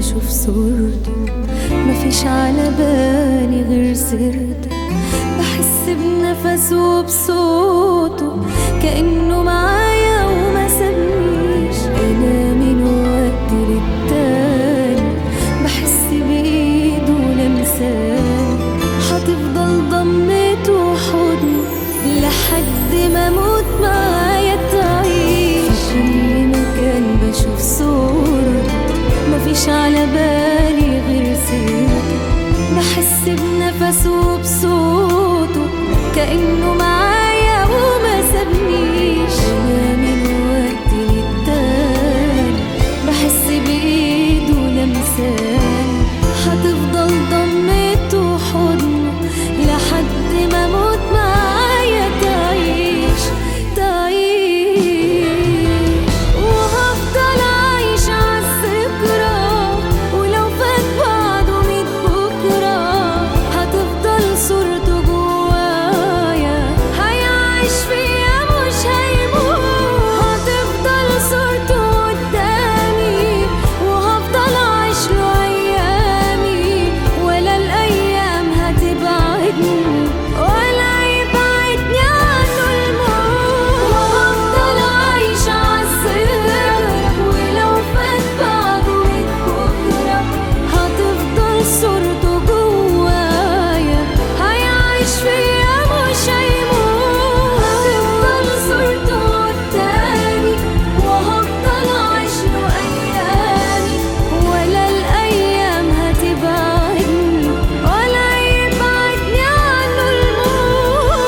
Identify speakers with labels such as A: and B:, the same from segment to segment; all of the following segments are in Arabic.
A: بشوف صورته مفيش على بالي غير سيرته، بحس بنفسه وبصوته كأنه معايا وما سابنيش. أنا من وقت للتاني بحس بإيده ولمساني، هتفضل ضمته وحضنه لحد ما أموت معايا تعيش. في كل مكان بشوف صورته مفيش على بالي غير سيرته، بحس بنفسه وبصوته كأنه معايا وما سابنيش. أنا من وقت للتاني بحس بإيده لمساني، هتفضل ضمته وحضنه لحد ما أموت معايا تعيش تعيش. وهفضل عايش عالذكرى ولو فات بعده 100 بكرة، هتفضل صورته جوايا هيعيش فيا مش هيموت. هتفضل صورته قدامي وهفضل عايش له أيامي، ولا الأيام هتبعدني ولا يبعدني عنه الموت. وهفضل عايش عالذكرى ولو فات بعده 100 بكرة، هتفضل صورته جوايا هيعيش فيا مش هيموت. هتفضل صورته قدامي وهفضل عايش له أيامي، ولا الأيام هتبعدني ولا يبعدني عنه الموت.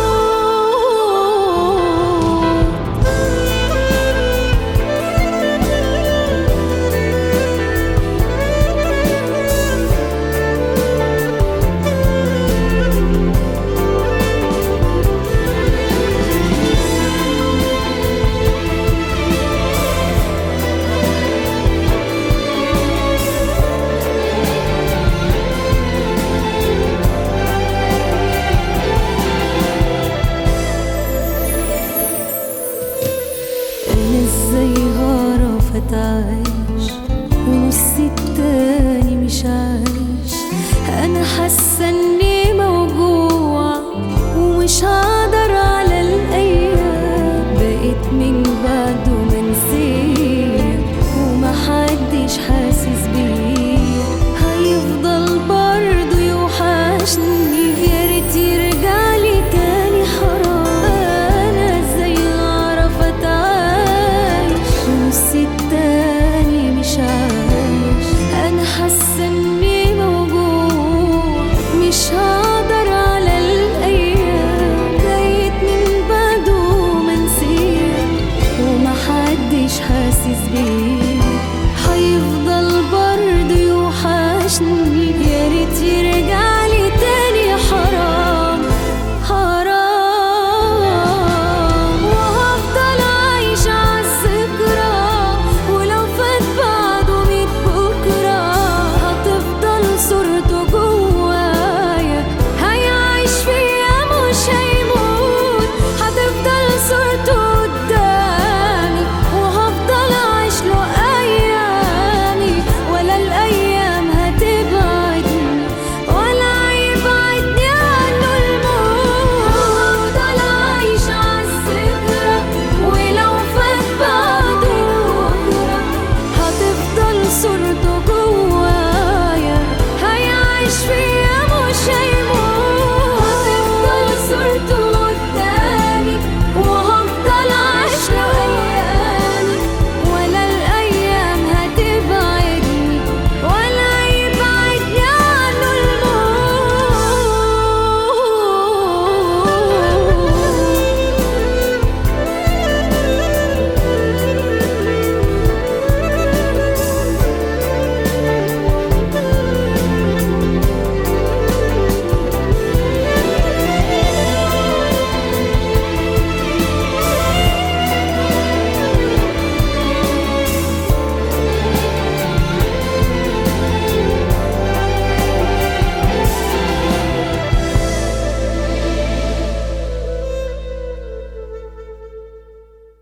A: أنا إزاي هعرف أتعايش ونصي التاني مش عايش؟ أنا حاسة إني موجوع ومش هقدر على الأيام، بقيت من بعده منسية ومحدش حاسس بيا، هيفضل برضه يوحشني. يا ريت يرجعلي تاني حرام. أنا إزاي أعرف أتعايش ونصي التاني مش عايش؟ أنا حاسة إني موجوع مش هقدر على الأيام، بقيت من بعده منسية ومحدش حاسس بيا.